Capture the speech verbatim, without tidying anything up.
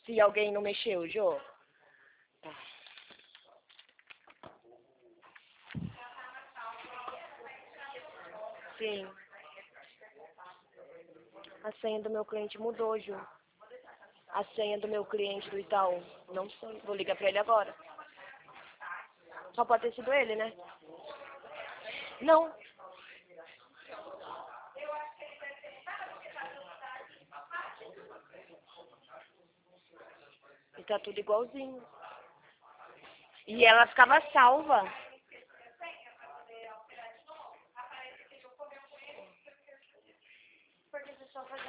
Se alguém não mexeu, Jô. Tá. Sim. A senha do meu cliente mudou, Jô. A senha do meu cliente do Itaú. Não sei. Vou ligar pra ele agora. Só pode ter sido ele, né? Não. E tá tudo igualzinho. E ela ficava salva.